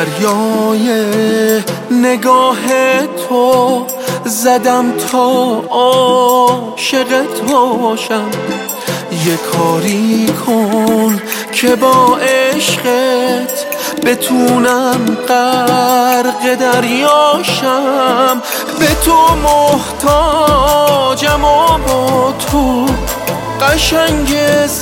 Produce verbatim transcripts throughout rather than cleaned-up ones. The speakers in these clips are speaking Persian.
دریای نگاه تو زدم تا عاشقت باشم. یه کاری کن که با عشقت بتونم غرق دریاشم. به تو محتاجم و با تو قشنگ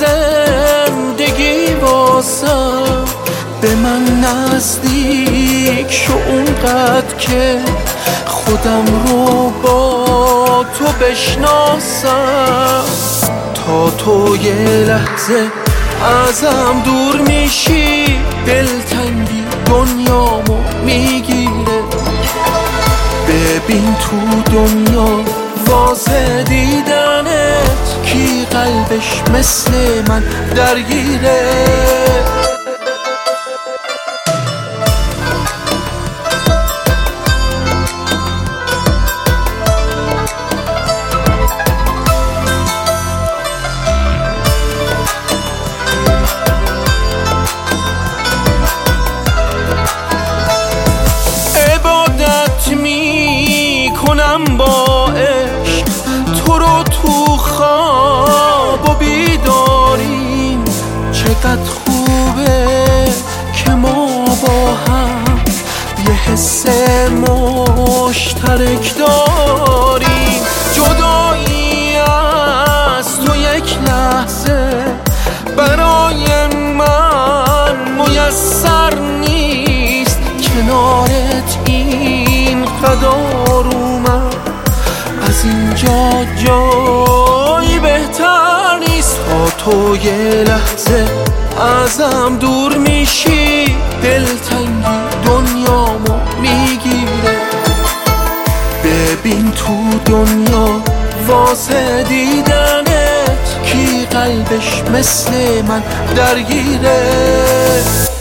زندگی واسم. به من نزدیک شو اونقدر که خودم رو با تو بشناسم. تا تو یه لحظه ازم دور میشی دلتنگی دنیامو میگیره. ببین تو دنیا واسه دیدنت کی قلبش مثل من درگیره. با عشق تو رو تو خواب و بیداریم. چقدر خوبه که ما با هم یه حس مشترک داریم. جدایی از تو یک لحظه برای من میسر نیست. کنارت این قدر از اینجا جایی بهتر نیست. تا تو یه لحظه ازم دور میشی دلتنگی دنیامو میگیره. ببین تو دنیا واسه دیدنت کی قلبش مثل من درگیره.